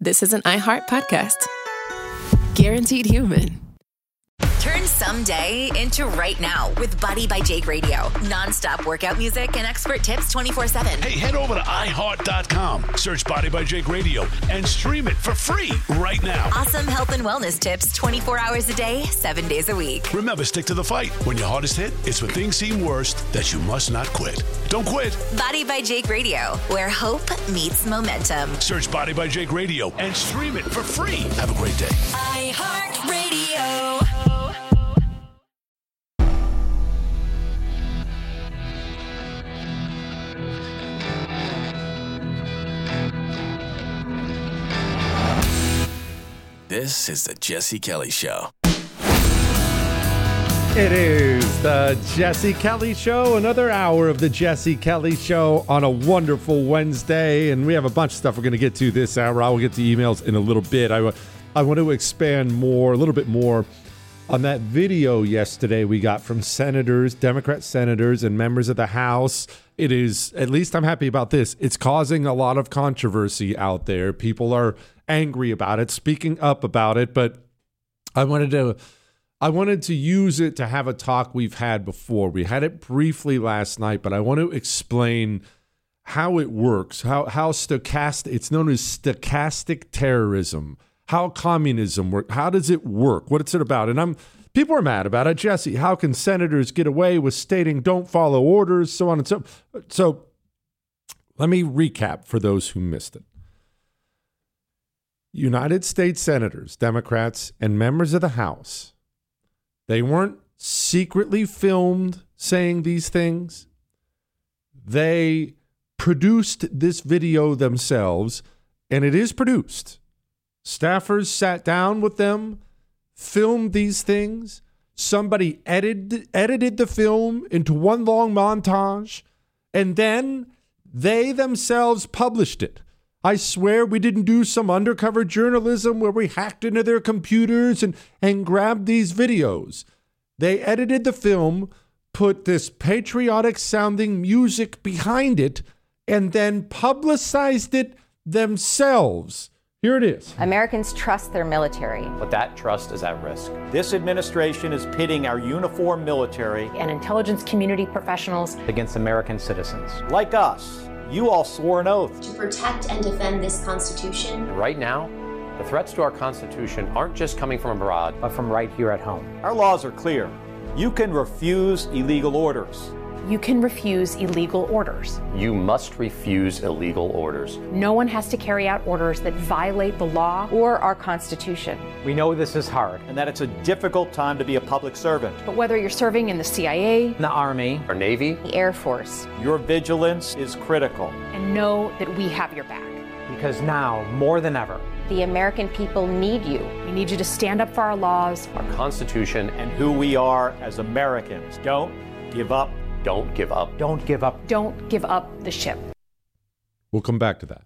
this is an iHeart podcast. Guaranteed human. Turn someday into right now with Body by Jake Radio. Non-stop workout music and expert tips 24/7. Hey, head over to iHeart.com, search Body by Jake Radio, and stream it for free right now. Awesome health and wellness tips 24 hours a day, 7 days a week. Remember, stick to the fight. When your hardest hit, it's when things seem worst that you must not quit. Don't quit. Body by Jake Radio, where hope meets momentum. Search Body by Jake Radio and stream it for free. Have a great day. iHeart Radio. This is the Jesse Kelly Show. It is the Jesse Kelly Show, another hour of the Jesse Kelly Show on a wonderful Wednesday. And we have a bunch of stuff we're going to get to this hour. I will get to emails in a little bit. I want to expand a little bit more on that video yesterday we got from senators, Democrat senators and members of the House. It is, at least I'm happy about this, it's causing a lot of controversy out there. People are angry about it, speaking up about it, but I wanted to use it to have a talk we've had before. We had it briefly last night, but I want to explain how it works, how stochastic, it's known as stochastic terrorism, how communism works, how does it work, what it's about. And people are mad about it. Jesse, how can senators get away with stating don't follow orders, so on and so. So let me recap for those who missed it. United States senators, Democrats, and members of the House, they weren't secretly filmed saying these things. They produced this video themselves, and it is produced. Staffers sat down with them, filmed these things. Somebody edited the film into one long montage, and then they themselves published it. I swear we didn't do some undercover journalism where we hacked into their computers and grabbed these videos. They edited the film, put this patriotic sounding music behind it, and then publicized it themselves. Here it is. Americans trust their military. But that trust is at risk. This administration is pitting our uniformed military and intelligence community professionals against American citizens. Like us. You all swore an oath to protect and defend this Constitution. Right now, the threats to our Constitution aren't just coming from abroad, but from right here at home. Our laws are clear. You can refuse illegal orders. You can refuse illegal orders. You must refuse illegal orders. No one has to carry out orders that violate the law or our Constitution. We know this is hard and that it's a difficult time to be a public servant. But whether you're serving in the CIA, the Army, or Navy, the Air Force, your vigilance is critical. And know that we have your back. Because now, more than ever, the American people need you. We need you to stand up for our laws, our Constitution, and who we are as Americans. Don't give up. Don't give up. Don't give up. Don't give up the ship. We'll come back to that.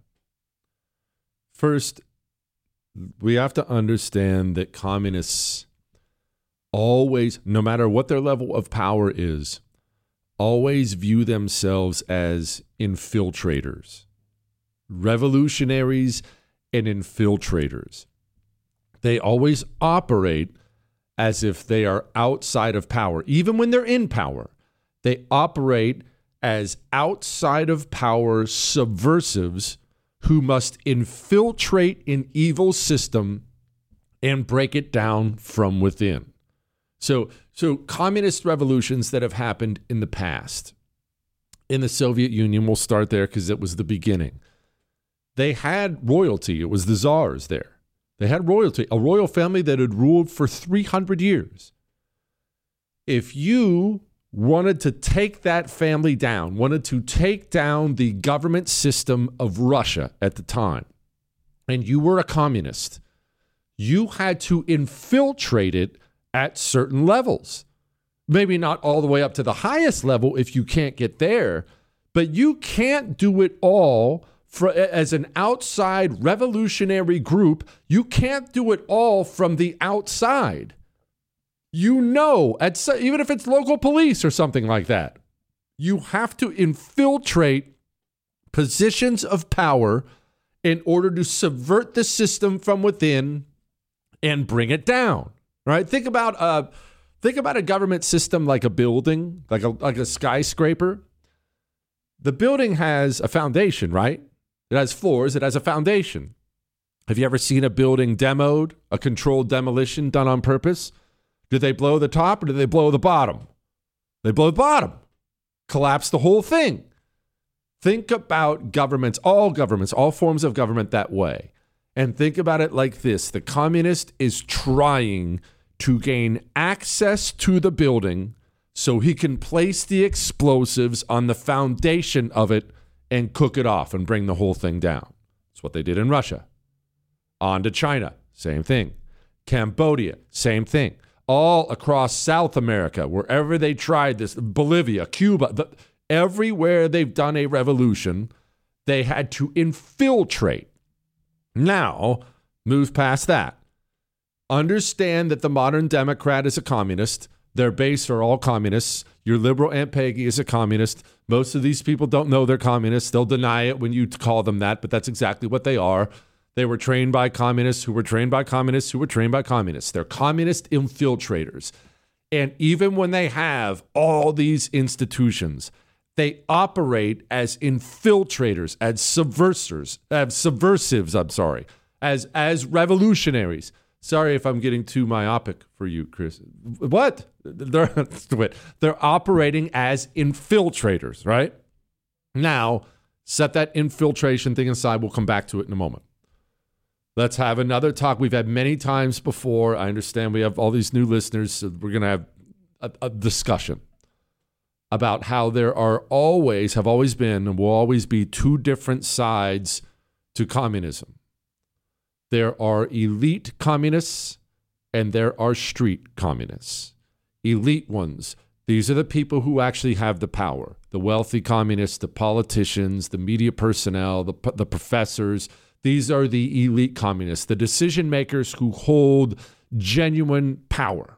First, we have to understand that communists always, no matter what their level of power is, always view themselves as infiltrators, revolutionaries and infiltrators. They always operate as if they are outside of power, even when they're in power. They operate as outside of power subversives who must infiltrate an evil system and break it down from within. So communist revolutions that have happened in the past, in the Soviet Union, we'll start there because it was the beginning. They had royalty. It was the czars there. They had royalty, a royal family that had ruled for 300 years. If you wanted to take that family down, wanted to take down the government system of Russia at the time, and you were a communist, you had to infiltrate it at certain levels. Maybe not all the way up to the highest level if you can't get there, but you can't do it all as an outside revolutionary group. You can't do it all from the outside. Even if it's local police or something like that, you have to infiltrate positions of power in order to subvert the system from within and bring it down. Right? Think about a government system like a building, like a skyscraper. The building has a foundation, right? It has floors. It has a foundation. Have you ever seen a building demoed, a controlled demolition done on purpose? Do they blow the top or do they blow the bottom? They blow the bottom. Collapse the whole thing. Think about governments, all forms of government that way. And think about it like this. The communist is trying to gain access to the building so he can place the explosives on the foundation of it and cook it off and bring the whole thing down. That's what they did in Russia. On to China, same thing. Cambodia, same thing. All across South America, wherever they tried this, Bolivia, Cuba, everywhere they've done a revolution, they had to infiltrate. Now, move past that. Understand that the modern Democrat is a communist. Their base are all communists. Your liberal Aunt Peggy is a communist. Most of these people don't know they're communists. They'll deny it when you call them that, but that's exactly what they are. They were trained by communists who were trained by communists who were trained by communists. They're communist infiltrators. And even when they have all these institutions, they operate as infiltrators, as subversives, as revolutionaries. Sorry if I'm getting too myopic for you, Chris. What? They're operating as infiltrators, right? Now, set that infiltration thing aside. We'll come back to it in a moment. Let's have another talk. We've had many times before. I understand we have all these new listeners, so we're going to have a discussion about how there have always been, and will always be two different sides to communism. There are elite communists and there are street communists. Elite ones, these are the people who actually have the power. The wealthy communists, the politicians, the media personnel, the professors. These are the elite communists, the decision makers who hold genuine power.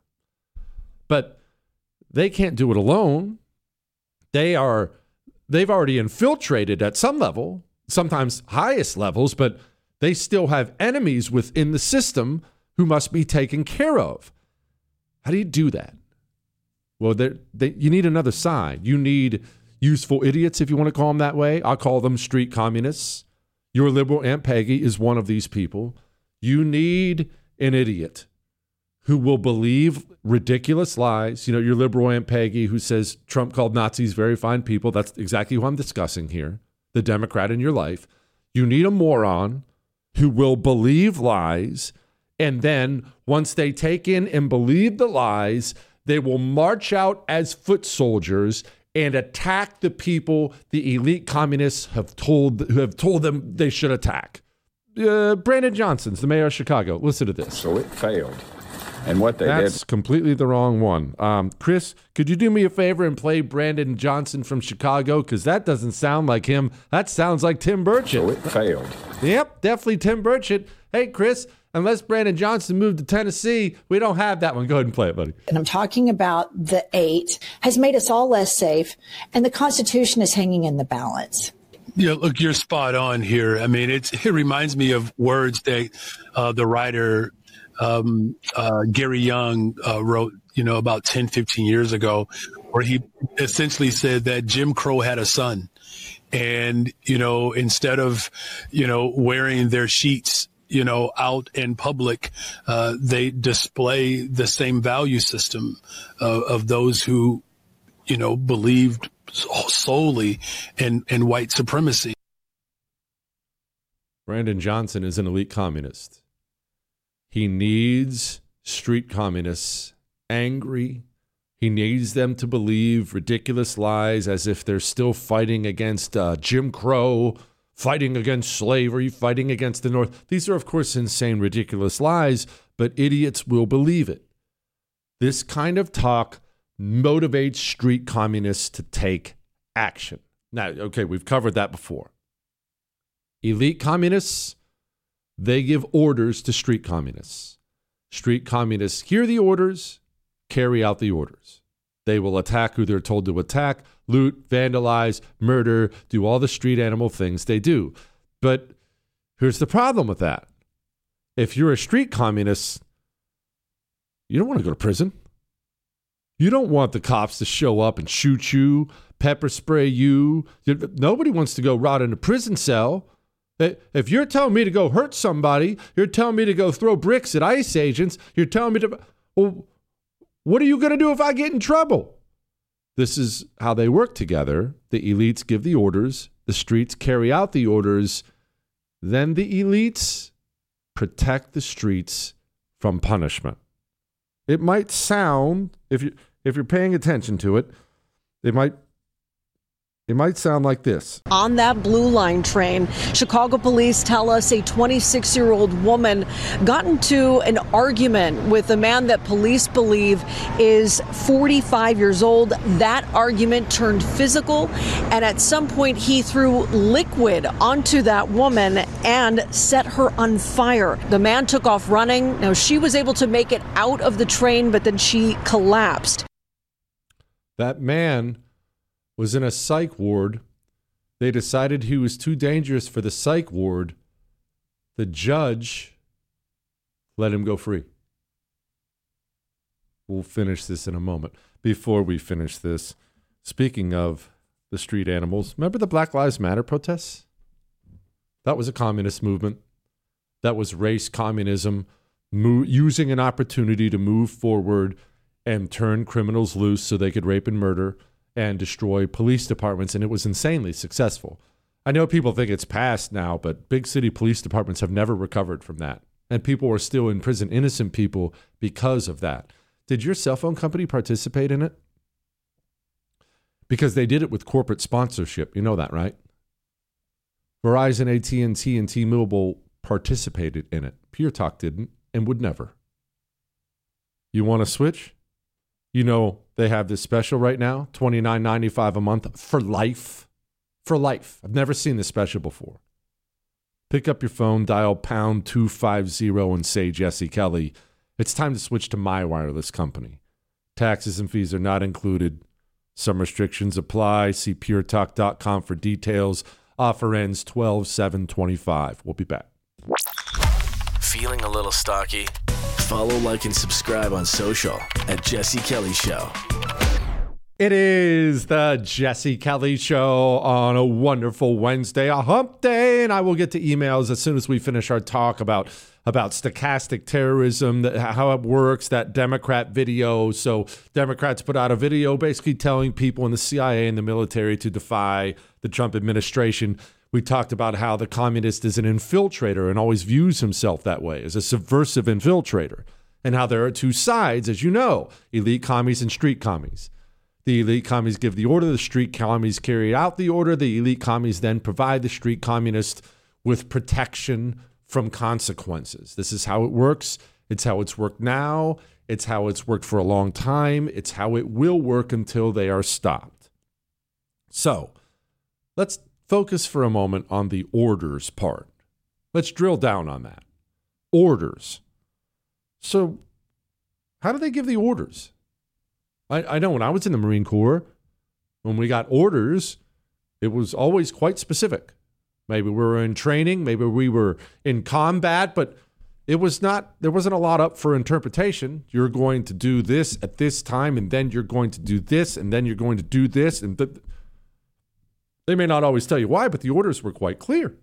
But they can't do it alone. They've already infiltrated at some level, sometimes highest levels, but they still have enemies within the system who must be taken care of. How do you do that? Well, you need another side. You need useful idiots, if you want to call them that way. I'll call them street communists. Your liberal Aunt Peggy is one of these people. You need an idiot who will believe ridiculous lies. You know, your liberal Aunt Peggy who says Trump called Nazis very fine people. That's exactly who I'm discussing here, the Democrat in your life. You need a moron who will believe lies, and then once they take in and believe the lies, they will march out as foot soldiers and attack the people the elite communists have told them they should attack. Brandon Johnson's the mayor of Chicago. Listen to this. So it failed. And what they That's did... completely the wrong one. Chris, could you do me a favor and play Brandon Johnson from Chicago? Because that doesn't sound like him. That sounds like Tim Burchett. So it failed. Yep, definitely Tim Burchett. Hey, Chris, unless Brandon Johnson moved to Tennessee, we don't have that one. Go ahead and play it, buddy. And I'm talking about the 8 has made us all less safe, and the Constitution is hanging in the balance. Yeah, look, you're spot on here. I mean, it reminds me of words that the writer Gary Young wrote, about 10, 15 years ago, where he essentially said that Jim Crow had a son. And, instead of, wearing their sheets, out in public, they display the same value system of those who, believed solely in white supremacy. Brandon Johnson is an elite communist. He needs street communists angry. He needs them to believe ridiculous lies as if they're still fighting against Jim Crow, fighting against slavery, fighting against the North. These are, of course, insane, ridiculous lies, but idiots will believe it. This kind of talk motivates street communists to take action. Now, okay, we've covered that before. Elite communists, they give orders to street communists. Street communists hear the orders, carry out the orders. They will attack who they're told to attack, loot, vandalize, murder, do all the street animal things they do. But Here's the problem with that. If you're a street communist, you don't want to go to prison. You don't want the cops to show up and shoot you, pepper spray you. Nobody wants to go rot in a prison cell. If you're telling me to go hurt somebody, you're telling me to go throw bricks at ICE agents, you're telling me to... Well, what are you going to do if I get in trouble? This is how they work together. The elites give the orders. The streets carry out the orders. Then the elites protect the streets from punishment. It might sound, if you're paying attention to it, it might sound like this. On that Blue Line train, Chicago police tell us a 26-year-old woman got into an argument with a man that police believe is 45 years old. That argument turned physical, and at some point he threw liquid onto that woman and set her on fire. The man took off running. Now, she was able to make it out of the train, but then she collapsed. That man was in a psych ward. They decided he was too dangerous for the psych ward. The judge let him go free. We'll finish this in a moment. Before we finish this, speaking of the street animals, remember the Black Lives Matter protests? That was a communist movement. That was race communism, using an opportunity to move forward and turn criminals loose so they could rape and murder and destroy police departments, and it was insanely successful. I know people think it's past now, but big city police departments have never recovered from that, and people are still in prison, innocent people, because of that. Did your cell phone company participate in it? Because they did it with corporate sponsorship. You know that, right? Verizon, AT&T, and T-Mobile participated in it. Pure Talk didn't and would never. You want to switch? You know, they have this special right now, $29.95 a month for life. For life. I've never seen this special before. Pick up your phone, dial pound 250 and say Jesse Kelly. It's time to switch to my wireless company. Taxes and fees are not included. Some restrictions apply. See puretalk.com for details. Offer ends 12/7/25. We'll be back. Feeling a little stocky? Follow, like, and subscribe on social at Jesse Kelly Show. It is the Jesse Kelly Show on a wonderful Wednesday, a hump day, and I will get to emails as soon as we finish our talk about stochastic terrorism, how it works, that Democrat video. So Democrats put out a video basically telling people in the CIA and the military to defy the Trump administration. We talked about how the communist is an infiltrator and always views himself that way, as a subversive infiltrator, and how there are two sides, as you know, elite commies and street commies. The elite commies give the order, the street commies carry out the order, the elite commies then provide the street communist with protection from consequences. This is how it works. It's how it's worked now. It's how it's worked for a long time. It's how it will work until they are stopped. So, let's focus for a moment on the orders part. Let's drill down on that. Orders. So, how do they give the orders? I know when I was in the Marine Corps, when we got orders, it was always quite specific. Maybe we were in training, maybe we were in combat, but there wasn't a lot up for interpretation. You're going to do this at this time, and then you're going to do this, and then you're going to do this, and they may not always tell you why, but the orders were quite clear.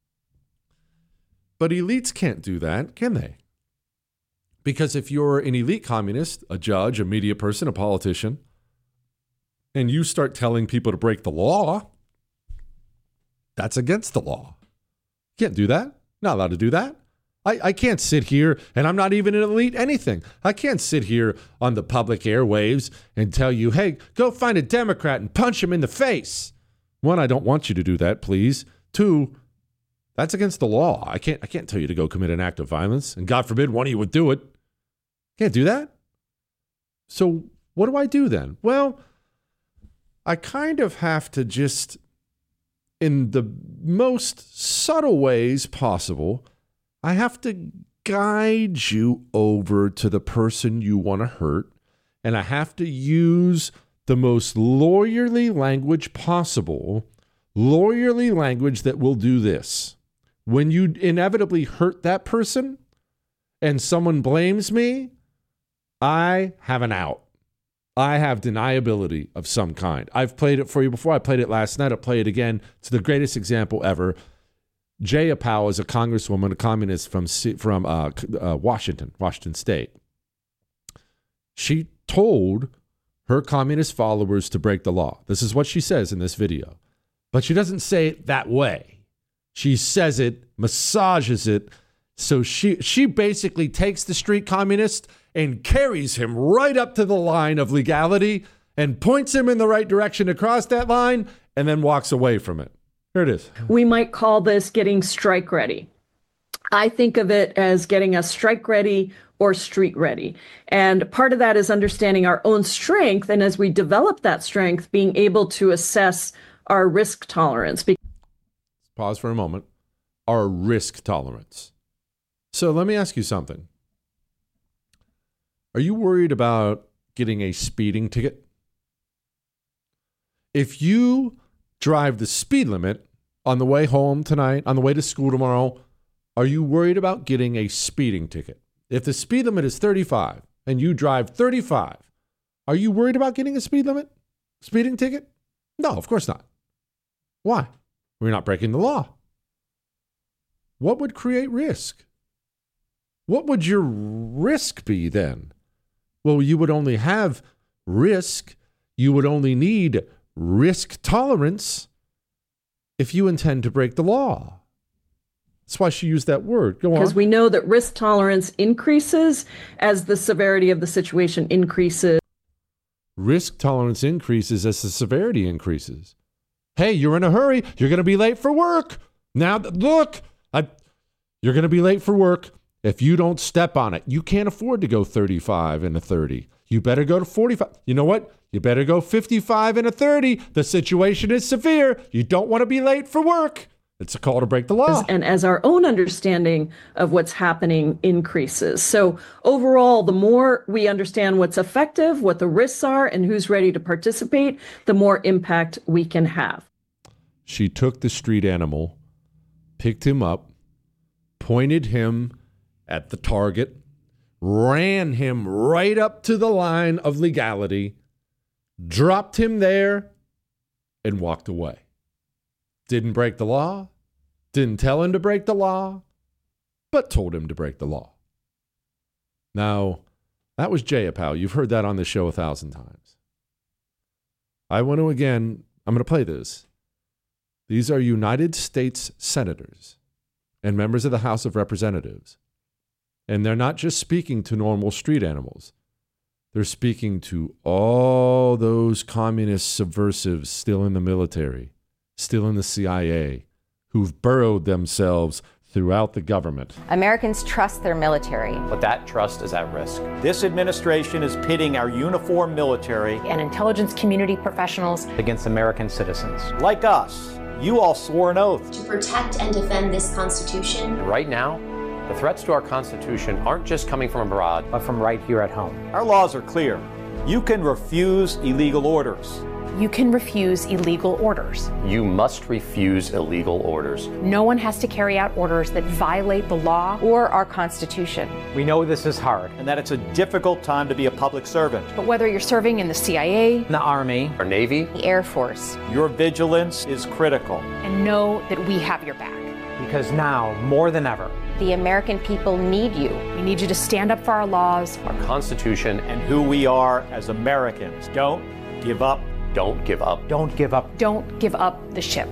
But elites can't do that, can they? Because if you're an elite communist, a judge, a media person, a politician, and you start telling people to break the law, that's against the law. You can't do that. Not allowed to do that. I can't sit here, and I'm not even an elite anything. I can't sit here on the public airwaves and tell you, hey, go find a Democrat and punch him in the face. One, I don't want you to do that, please. Two, that's against the law. I can't tell you to go commit an act of violence, and God forbid one of you would do it. Can't do that. So what do I do then? Well, I kind of have to just, in the most subtle ways possible, I have to guide you over to the person you want to hurt, and I have to use the most lawyerly language possible, lawyerly language that will do this. when you inevitably hurt that person and someone blames me, I have an out. I have deniability of some kind. I've played it for you before. I played it last night. I'll play it again. It's the greatest example ever. Jayapal is a congresswoman, a communist from Washington State. She told her communist followers to break the law. This is what she says in this video. But she doesn't say it that way. She says it, massages it. So she basically takes the street communist and carries him right up to the line of legality and points him in the right direction to cross that line and then walks away from it. Here it is. We might call this getting strike ready. I think of it as getting us strike ready or street ready. And part of that is understanding our own strength. And as we develop that strength, being able to assess our risk tolerance. Pause for a moment. Our risk tolerance. So let me ask you something. Are you worried about getting a speeding ticket? If you drive the speed limit on the way home tonight, on the way to school tomorrow, are you worried about getting a speeding ticket? If the speed limit is 35 and you drive 35, are you worried about getting a speeding ticket? No, of course not. Why? We're not breaking the law. What would create risk? What would your risk be then? Well, you would only have risk. You would only need risk tolerance if you intend to break the law. That's why she used that word. Go on. Because we know that risk tolerance increases as the severity of the situation increases. Risk tolerance increases as the severity increases. Hey, you're in a hurry. You're going to be late for work. Now, look, you're going to be late for work if you don't step on it. You can't afford to go 35 and a 30. You better go to 45. You know what? You better go 55 and a 30. The situation is severe. You don't want to be late for work. It's a call to break the law. And as our own understanding of what's happening increases. So overall, the more we understand what's effective, what the risks are, and who's ready to participate, the more impact we can have. She took the street animal, picked him up, pointed him at the target, ran him right up to the line of legality, dropped him there, and walked away. Didn't break the law, didn't tell him to break the law, but told him to break the law. Now, that was Jayapal. You've heard that on the show 1,000 times. I'm going to play this. These are United States senators and members of the House of Representatives. And they're not just speaking to normal street animals. They're speaking to all those communist subversives still in the military, still in the CIA, who've burrowed themselves throughout the government. Americans trust their military. But that trust is at risk. This administration is pitting our uniformed military And intelligence community professionals against American citizens. like us. You all swore an oath to protect and defend this Constitution. Right now, the threats to our Constitution aren't just coming from abroad, but from right here at home. Our laws are clear. You can refuse illegal orders. You can refuse illegal orders. You must refuse illegal orders. No one has to carry out orders that violate the law or our Constitution. We know this is hard. And that it's a difficult time to be a public servant. But whether you're serving in the CIA, The Army, or Navy, The Air Force. Your vigilance is critical. and know that we have your back. because now, more than ever, The American people need you. We need you to stand up for our laws, our Constitution, and who we are as Americans. Don't give up. Don't give up. Don't give up. Don't give up the ship.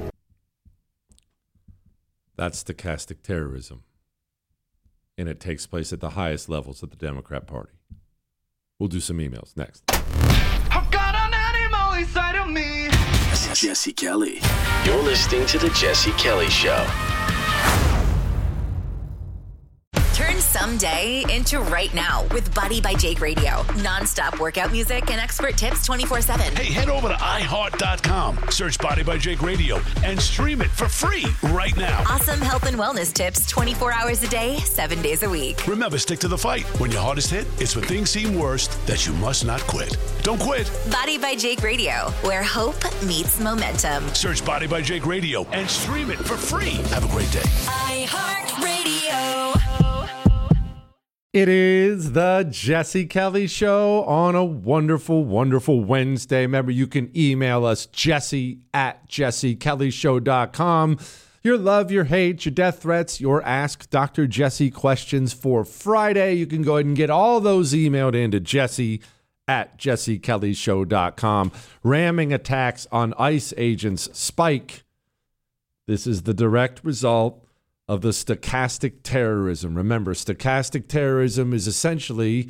That's stochastic terrorism. And it takes place at the highest levels of the Democrat Party. We'll do some emails next. I've got an animal inside of me. Jesse Kelly. You're listening to The Jesse Kelly Show. Turn someday into right now with Body by Jake Radio. Non-stop workout music and expert tips 24/7. Hey, head over to iHeart.com. Search Body by Jake Radio and stream it for free right now. Awesome health and wellness tips 24 hours a day, 7 days a week. Remember, stick to the fight. When your hardest hit, it's when things seem worst that you must not quit. Don't quit. Body by Jake Radio, where hope meets momentum. Search Body by Jake Radio and stream it for free. Have a great day. iHeartRadio. It is the Jesse Kelly Show on a wonderful, wonderful Wednesday. Remember, you can email us, jesse@jessekellyshow.com. Your love, your hate, your death threats, your Ask Dr. Jesse questions for Friday. You can go ahead and get all those emailed into jesse@jessekellyshow.com. Ramming attacks on ICE agents spike. This is the direct result of the stochastic terrorism. Remember, stochastic terrorism is essentially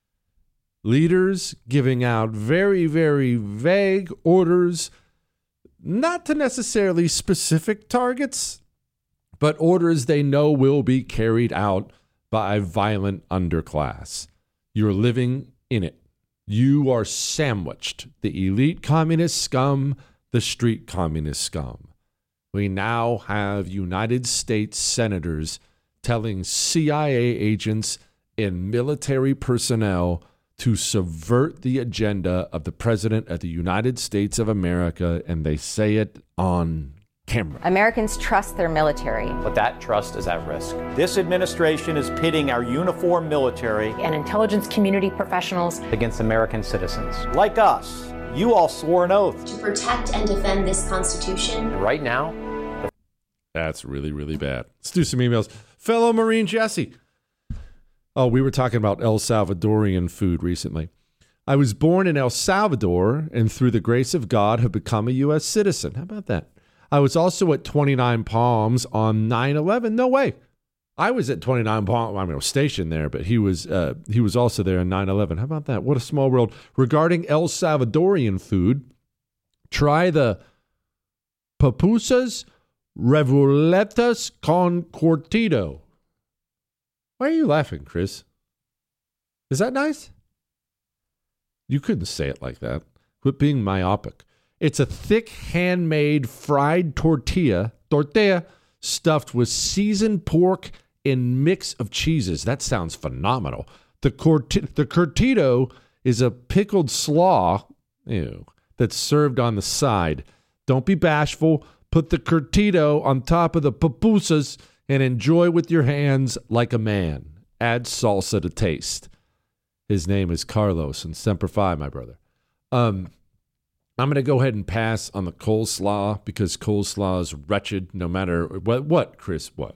leaders giving out very, very vague orders, not to necessarily specific targets, but orders they know will be carried out by a violent underclass. You're living in it. You are sandwiched. The elite communist scum, the street communist scum. We now have United States senators telling CIA agents and military personnel to subvert the agenda of the President of the United States of America, and they say it on camera. Americans trust their military. But that trust is at risk. This administration is pitting our uniformed military And intelligence community professionals Against American citizens. like us. You all swore an oath To protect and defend this Constitution. Right now, That's really, really bad. Let's do some emails. Fellow Marine Jesse. Oh, we were talking about El Salvadorian food recently. I was born in El Salvador and through the grace of God have become a U.S. citizen. How about that? I was also at 29 Palms on 9/11. No way. I was at 29 Palms. I was stationed there, but he was also there on 9/11. How about that? What a small world. Regarding El Salvadorian food, try the pupusas revueltas con curtido. Why are you laughing, Chris? Is that nice? You couldn't say it like that. Quit being myopic. It's a thick, handmade fried tortilla stuffed with seasoned pork and mix of cheeses. That sounds phenomenal. The curtido is a pickled slaw, that's served on the side. Don't be bashful. Put the curtido on top of the pupusas and enjoy with your hands like a man. Add salsa to taste. His name is Carlos and Semper Fi, my brother. I'm going to go ahead and pass on the coleslaw because coleslaw is wretched no matter what, Chris, what?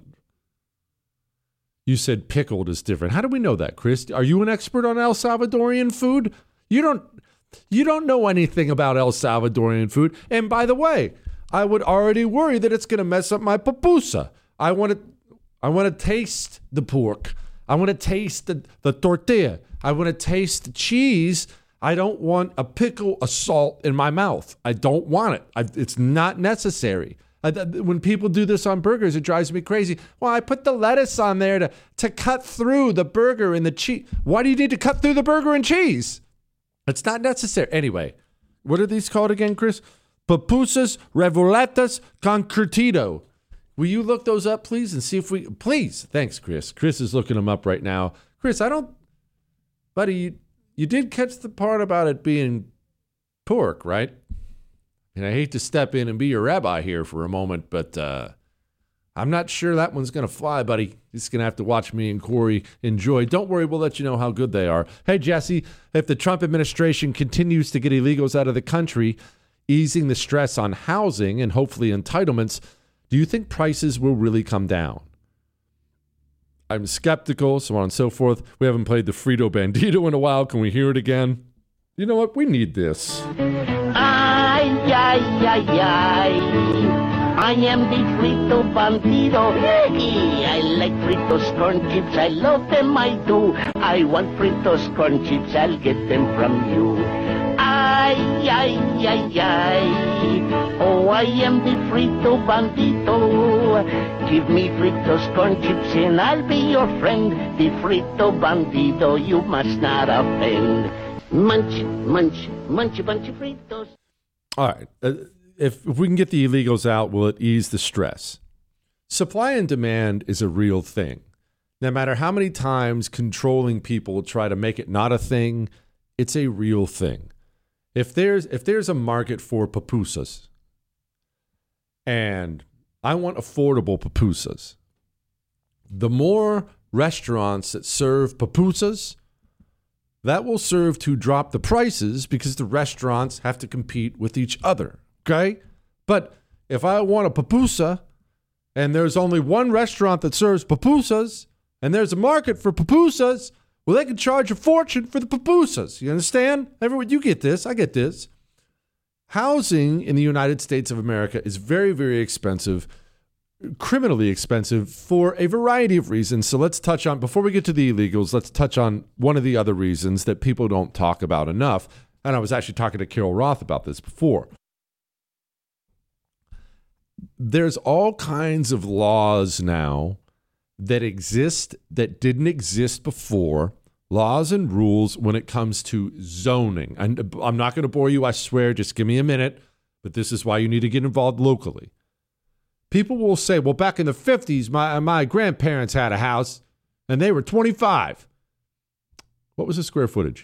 You said pickled is different. How do we know that, Chris? Are you an expert on El Salvadorian food? You don't know anything about El Salvadorian food. And by the way, I would already worry that it's going to mess up my pupusa. I want to taste the pork. I want to taste the tortilla. I want to taste the cheese. I don't want a pickle, a salt in my mouth. I don't want it. It's not necessary. When people do this on burgers, it drives me crazy. Well, I put the lettuce on there to cut through the burger and the cheese. Why do you need to cut through the burger and cheese? It's not necessary. Anyway, what are these called again, Chris? Pupusas revueltas con curtido. Will you look those up, please, and see if we... Please. Thanks, Chris. Chris is looking them up right now. Chris, Buddy, you did catch the part about it being pork, right? And I hate to step in and be your rabbi here for a moment, but I'm not sure that one's going to fly, buddy. You're just going to have to watch me and Corey enjoy. Don't worry, we'll let you know how good they are. Hey, Jesse, if the Trump administration continues to get illegals out of the country, easing the stress on housing and hopefully entitlements, do you think prices will really come down? I'm skeptical, so on and so forth. We haven't played the Frito Bandito in a while. Can we hear it again? You know what? We need this. Ay, ay, ay, ay. I am the Frito Bandito. I like Fritos corn chips. I love them, I do. I want Fritos corn chips. I'll get them from you. Ay, ay, ay, ay. Oh, I am the frito bandito. Give me fritos, corn chips, and I'll be your friend. The frito bandito, you must not offend. Munch, munch, munch a bunch of fritos. All right. If we can get the illegals out, will it ease the stress? Supply and demand is a real thing. No matter how many times controlling people try to make it not a thing, it's a real thing. If there's a market for pupusas, and I want affordable pupusas, the more restaurants that serve pupusas, that will serve to drop the prices because the restaurants have to compete with each other, okay? But if I want a pupusa and there's only one restaurant that serves pupusas and there's a market for pupusas, well, they can charge a fortune for the pupusas. You understand? Everyone, you get this. I get this. Housing in the United States of America is very, very expensive, criminally expensive for a variety of reasons. So let's touch on, before we get to the illegals, let's touch on one of the other reasons that people don't talk about enough. And I was actually talking to Carol Roth about this before. There's all kinds of laws now that exist that didn't exist before, laws and rules when it comes to zoning. And I'm not going to bore you, I swear, just give me a minute, but this is why you need to get involved locally. People will say, well, back in the 50s, my grandparents had a house and they were 25. What was the square footage?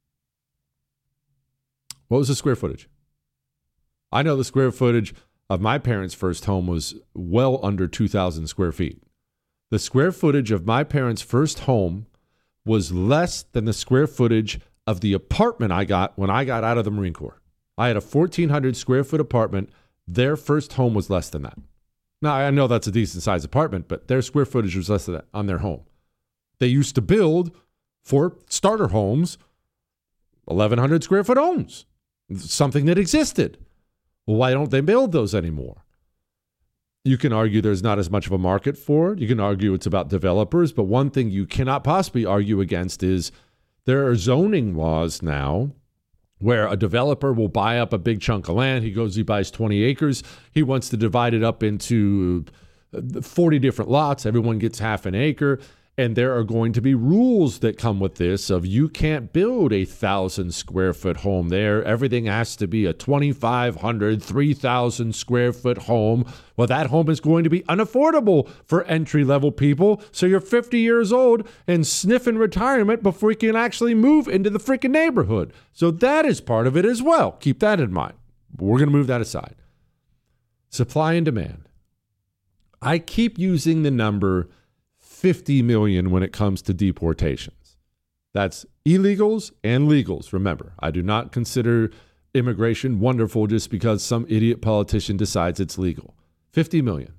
What was the square footage? I know the square footage of my parents' first home was well under 2,000 square feet. The square footage of my parents' first home was less than the square footage of the apartment I got when I got out of the Marine Corps. I had a 1,400 square foot apartment. Their first home was less than that. Now, I know that's a decent sized apartment, but their square footage was less than that on their home. They used to build, for starter homes, 1,100 square foot homes, something that existed. Well, why don't they build those anymore? You can argue there's not as much of a market for it. You can argue it's about developers. But one thing you cannot possibly argue against is there are zoning laws now where a developer will buy up a big chunk of land. He buys 20 acres. He wants to divide it up into 40 different lots. Everyone gets half an acre. And there are going to be rules that come with this of you can't build a 1,000 square foot home there. Everything has to be a 2,500, 3,000 square foot home. Well, that home is going to be unaffordable for entry-level people. So you're 50 years old and sniffing retirement before you can actually move into the freaking neighborhood. So that is part of it as well. Keep that in mind. But we're going to move that aside. Supply and demand. I keep using the number 50 million when it comes to deportations. That's illegals and legals. Remember, I do not consider immigration wonderful just because some idiot politician decides it's legal. 50 million.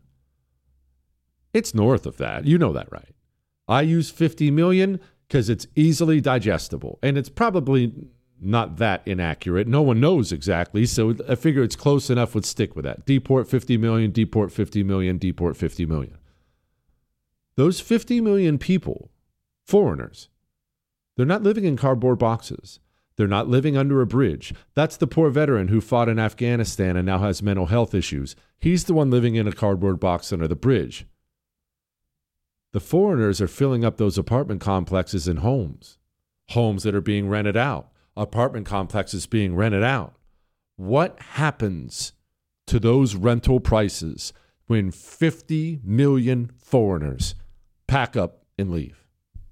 It's north of that. You know that, right? I use 50 million because it's easily digestible, and it's probably not that inaccurate. No one knows exactly, so I figure it's close enough. Would stick with that. Deport 50 million, deport 50 million, deport 50 million. Those 50 million people, foreigners, they're not living in cardboard boxes. They're not living under a bridge. That's the poor veteran who fought in Afghanistan and now has mental health issues. He's the one living in a cardboard box under the bridge. The foreigners are filling up those apartment complexes and homes that are being rented out, apartment complexes being rented out. What happens to those rental prices when 50 million foreigners pack up and leave?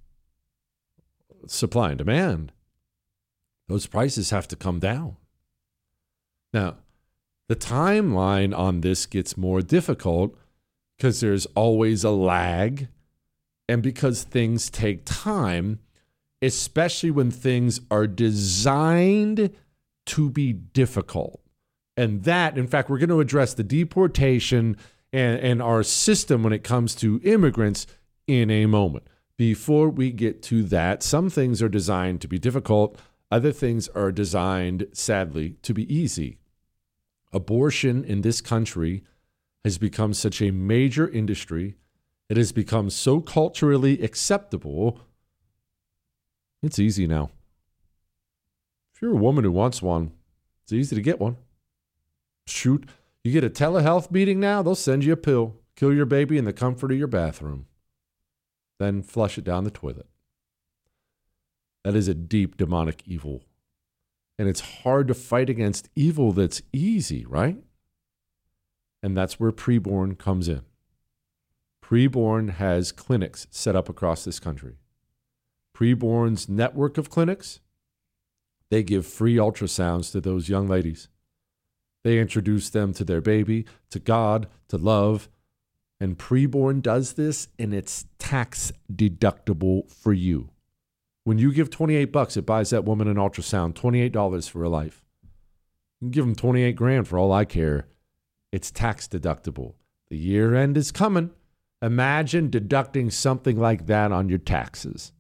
Supply and demand. Those prices have to come down. Now, the timeline on this gets more difficult because there's always a lag and because things take time, especially when things are designed to be difficult. And that, in fact, we're going to address the deportation and our system when it comes to immigrants in a moment. Before we get to that, some things are designed to be difficult. Other things are designed, sadly, to be easy. Abortion in this country has become such a major industry. It has become so culturally acceptable. It's easy now. If you're a woman who wants one, it's easy to get one. Shoot You get a telehealth meeting now, they'll send you a pill, kill your baby in the comfort of your bathroom, then flush it down the toilet. That is a deep demonic evil. And it's hard to fight against evil that's easy, right? And that's where Preborn comes in. Preborn has clinics set up across this country. Preborn's network of clinics, they give free ultrasounds to those young ladies. They introduce them to their baby, to God, to love. And Preborn does this, and it's tax deductible for you. When you give $28, it buys that woman an ultrasound, $28 for her life. You can give them $28,000 for all I care. It's tax deductible. The year end is coming. Imagine deducting something like that on your taxes.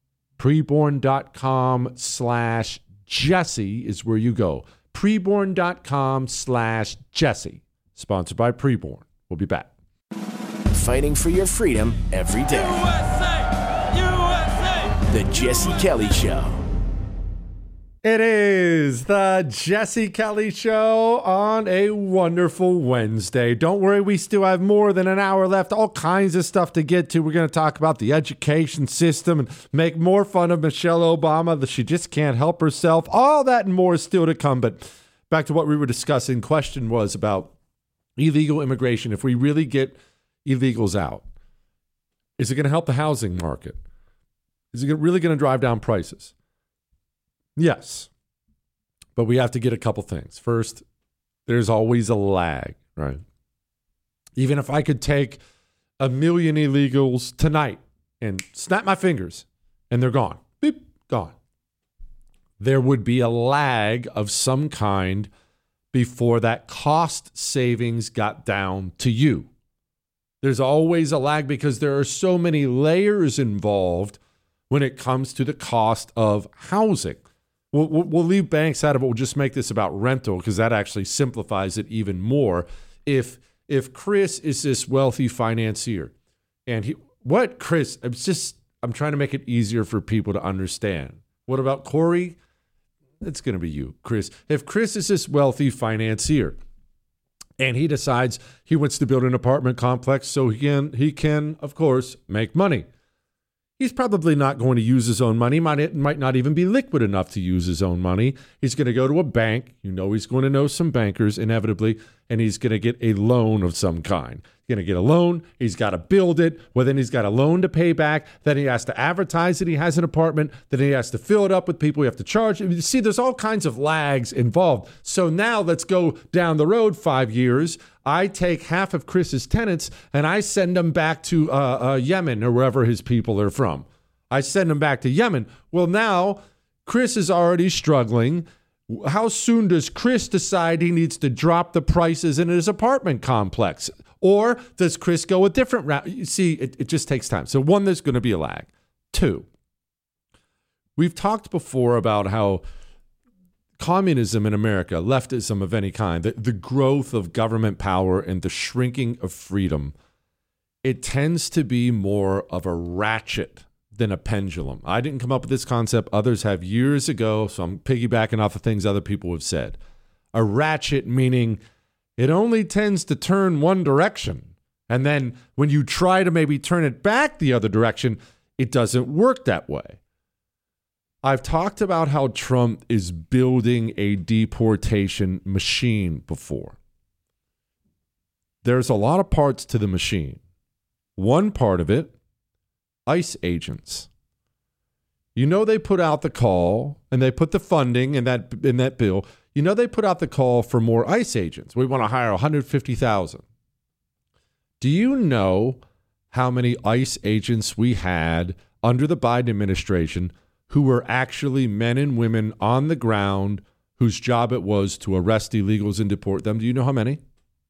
Preborn.com/Jesse is where you go. Preborn.com/Jesse. Sponsored by Preborn. We'll be back. Fighting for your freedom every day. USA! USA! The Jesse Kelly Show. It is the Jesse Kelly Show on a wonderful Wednesday. Don't worry, we still have more than an hour left. All kinds of stuff to get to. We're going to talk about the education system and make more fun of Michelle Obama, that she just can't help herself. All that and more is still to come. But back to what we were discussing. Question was about illegal immigration. If we really get illegals out, is it going to help the housing market? Is it really going to drive down prices? Yes, but we have to get a couple things. First, there's always a lag, right? Even if I could take 1 million illegals tonight and snap my fingers and they're gone, beep, gone. There would be a lag of some kind before that cost savings got down to you. There's always a lag because there are so many layers involved when it comes to the cost of housing. We'll leave banks out of it. We'll just make this about rental because that actually simplifies it even more. If Chris is this wealthy financier, and Chris? I'm trying to make it easier for people to understand. What about Corey? It's going to be you, Chris. If Chris is this wealthy financier, and he decides he wants to build an apartment complex so he can, of course, make money. He's probably not going to use his own money. It might not even be liquid enough to use his own money. He's going to go to a bank. He's going to know some bankers inevitably, and he's going to get a loan of some kind. He's going to get a loan. He's got to build it. Well, then he's got a loan to pay back. Then he has to advertise that he has an apartment. Then he has to fill it up with people. You have to charge. You see, there's all kinds of lags involved. So now let's go down the road 5 years. I take half of Chris's tenants and I send them back to Yemen or wherever his people are from. I send them back to Yemen. Well, now Chris is already struggling. How soon does Chris decide he needs to drop the prices in his apartment complex? Or does Chris go a different route? You see, it just takes time. So one, there's going to be a lag. Two, we've talked before about how communism in America, leftism of any kind, the growth of government power and the shrinking of freedom, it tends to be more of a ratchet than a pendulum. I didn't come up with this concept. Others have years ago, so I'm piggybacking off of things other people have said. A ratchet meaning it only tends to turn one direction. And then when you try to maybe turn it back the other direction, it doesn't work that way. I've talked about how Trump is building a deportation machine before. There's a lot of parts to the machine. One part of it, ICE agents. They put out the call and they put the funding in that bill. They put out the call for more ICE agents. We want to hire 150,000. Do you know how many ICE agents we had under the Biden administration who were actually men and women on the ground whose job it was to arrest illegals and deport them? Do you know how many?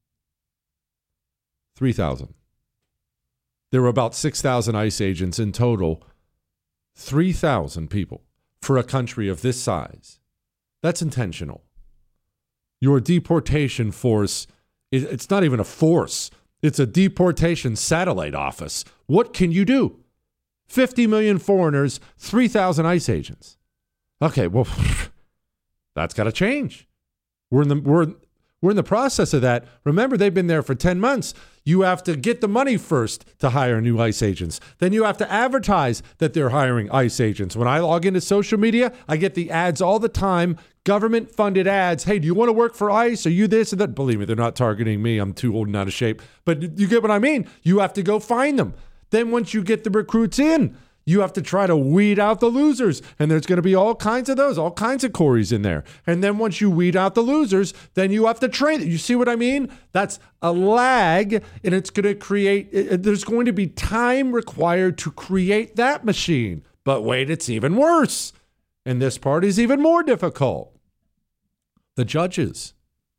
3,000. There were about 6,000 ICE agents in total. 3,000 people for a country of this size. That's intentional. Your deportation force, it's not even a force. It's a deportation satellite office. What can you do? 50 million foreigners, 3,000 ICE agents. Okay, well, that's got to change. We're We're in the process of that. Remember, they've been there for 10 months. You have to get the money first to hire new ICE agents. Then you have to advertise that they're hiring ICE agents. When I log into social media, I get the ads all the time, government-funded ads. Hey, do you want to work for ICE? Are you this and that? Believe me, they're not targeting me. I'm too old and out of shape. But you get what I mean? You have to go find them. Then once you get the recruits in, you have to try to weed out the losers. And there's going to be all kinds of those, all kinds of Corys in there. And then once you weed out the losers, then you have to train. You see what I mean? That's a lag, and it's going to create, there's going to be time required to create that machine. But wait, it's even worse. And this part is even more difficult. The judges.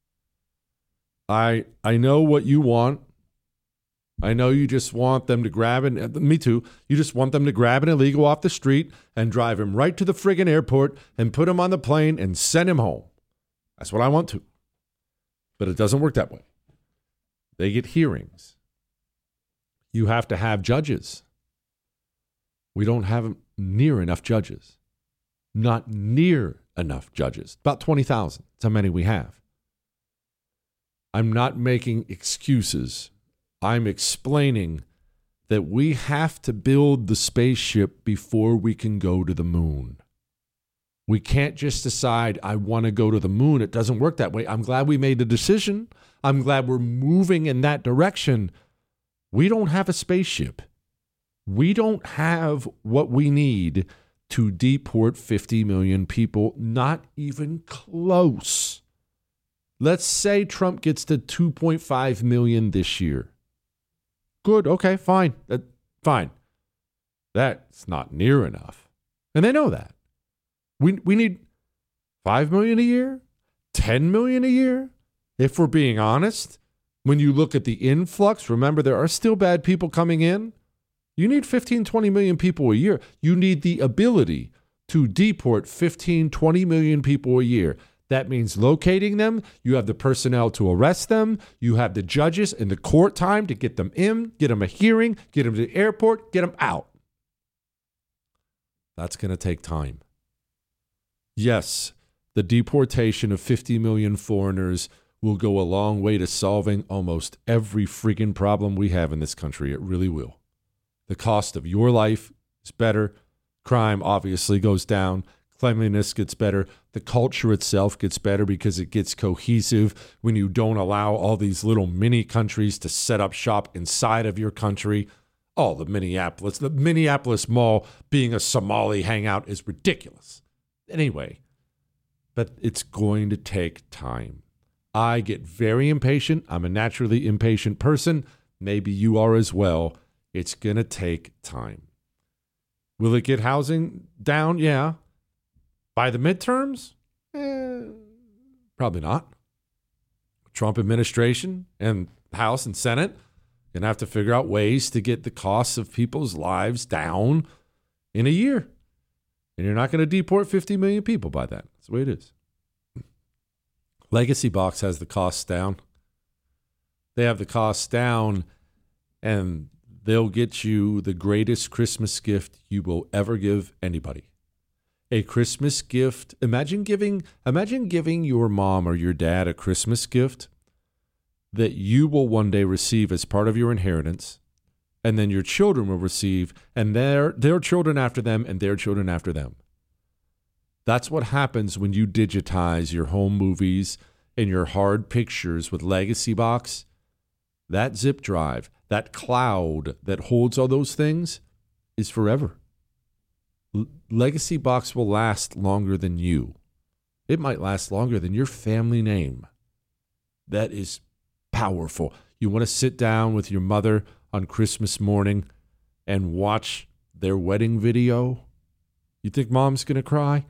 I know what you want. I know you just want them to grab it. Me too. You just want them to grab an illegal off the street and drive him right to the friggin' airport and put him on the plane and send him home. That's what I want to. But it doesn't work that way. They get hearings. You have to have judges. We don't have near enough judges. Not near enough judges. About 20,000. That's how many we have. I'm not making excuses. I'm explaining that we have to build the spaceship before we can go to the moon. We can't just decide, I want to go to the moon. It doesn't work that way. I'm glad we made the decision. I'm glad we're moving in that direction. We don't have a spaceship. We don't have what we need to deport 50 million people, not even close. Let's say Trump gets to 2.5 million this year. Good. Okay, fine. Fine. That's not near enough. And they know that. We need 5 million a year, 10 million a year. If we're being honest, when you look at the influx, remember there are still bad people coming in. You need 15, 20 million people a year. You need the ability to deport 15, 20 million people a year. That means locating them. You have the personnel to arrest them. You have the judges and the court time to get them in, get them a hearing, get them to the airport, get them out. That's going to take time. Yes, the deportation of 50 million foreigners will go a long way to solving almost every freaking problem we have in this country. It really will. The cost of your life is better. Crime obviously goes down. Cleanliness gets better. The culture itself gets better because it gets cohesive when you don't allow all these little mini countries to set up shop inside of your country. Oh, the Minneapolis Mall being a Somali hangout is ridiculous. Anyway, but it's going to take time. I get very impatient. I'm a naturally impatient person. Maybe you are as well. It's going to take time. Will it get housing down? Yeah. By the midterms? Probably not. Trump administration and House and Senate going to have to figure out ways to get the costs of people's lives down in a year. And you're not going to deport 50 million people by that. That's the way it is. Legacy Box has the costs down. They have the costs down, and they'll get you the greatest Christmas gift you will ever give anybody. A Christmas gift. Imagine giving your mom or your dad a Christmas gift that you will one day receive as part of your inheritance, and then your children will receive, and their children after them, and their children after them. That's what happens when you digitize your home movies and your hard pictures with Legacy Box. That zip drive, that cloud that holds all those things is forever. Legacy Box will last longer than you. It might last longer than your family name. That is powerful. You want to sit down with your mother on Christmas morning and watch their wedding video? You think mom's going to cry?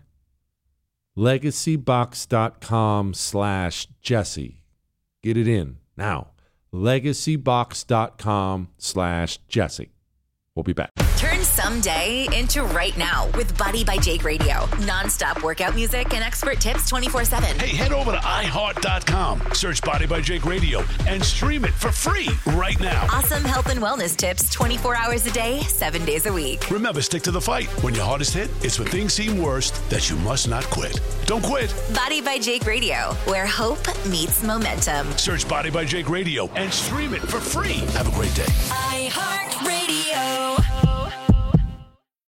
LegacyBox.com/Jesse. Get it in now. LegacyBox.com/Jesse. We'll be back. Turn someday into right now with Body by Jake Radio. Non-stop workout music and expert tips 24/7. Hey, head over to iHeart.com, search Body by Jake Radio, and stream it for free right now. Awesome health and wellness tips 24 hours a day, 7 days a week. Remember, stick to the fight. When your heart is hit, it's when things seem worst that you must not quit. Don't quit. Body by Jake Radio, where hope meets momentum. Search Body by Jake Radio and stream it for free. Have a great day. iHeartRadio.